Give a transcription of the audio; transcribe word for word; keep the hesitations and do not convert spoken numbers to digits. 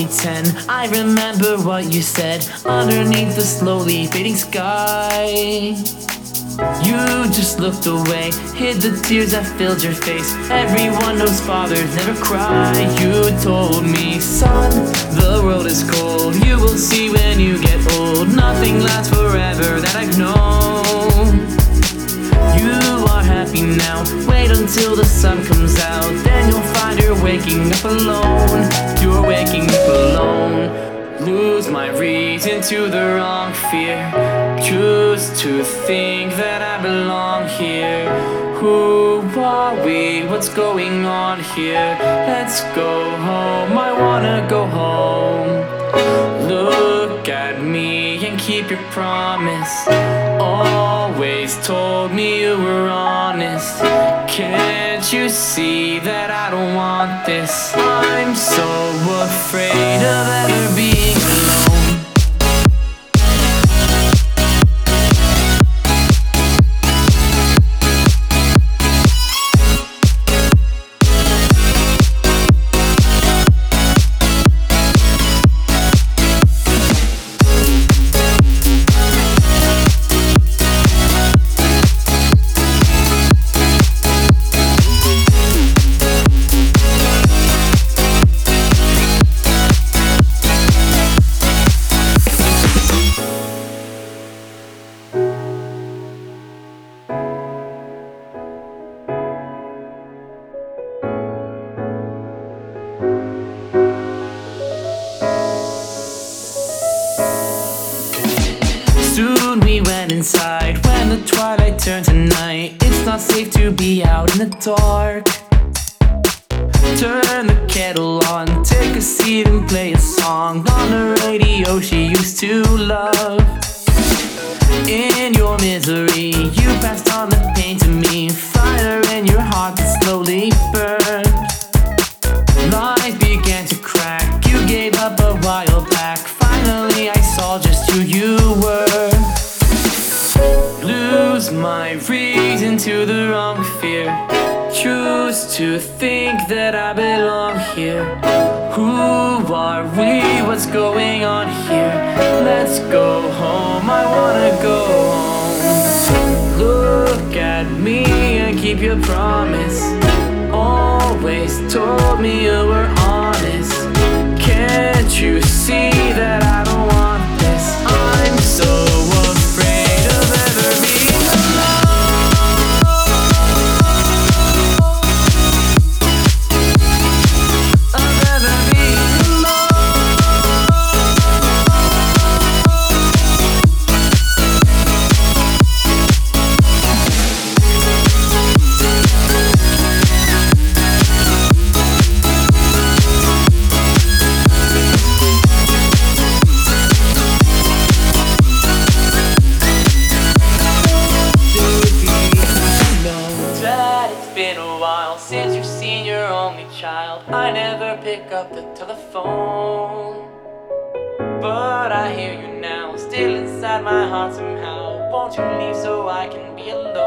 only ten. I remember what you said underneath the slowly fading sky. You just looked away, hid the tears that filled your face. Everyone knows fathers never cry. You told me, son, the world is cold. You will see when you get old. Nothing lasts forever, that I've known. You are happy now, wait until the sun comes out. Then you'll find you're waking up alone. You're waking up alone. Lose my reason to the wrong fear. Choose to think that I belong here. Who are we? What's going on here? Let's go home, I wanna go home. Look at me and keep your promise. Always told me you were honest. Can't you see that I don't want this? I'm so afraid of ever being alone. Soon we went inside when the twilight turned to night. It's not safe to be out in the dark. Turn the kettle on, take a seat and play a song on the radio she used to love. In your misery, you passed on the pain to me. Fire in your heart that slowly burned. Light began to crack, you gave up a while back. Finally I saw just who you were. Lose my reason to the wrong fear. Choose to think that I belong here. Who are we? What's going on here? Let's go home, I wanna go home. Look at me and keep your promise. Always told me you were honest. Can't you see that I don't want this? I'm so afraid of ever being alone. Of ever being since you've seen your only child. I never pick up the telephone, but I hear you now, still inside my heart somehow. Won't you leave so I can be alone?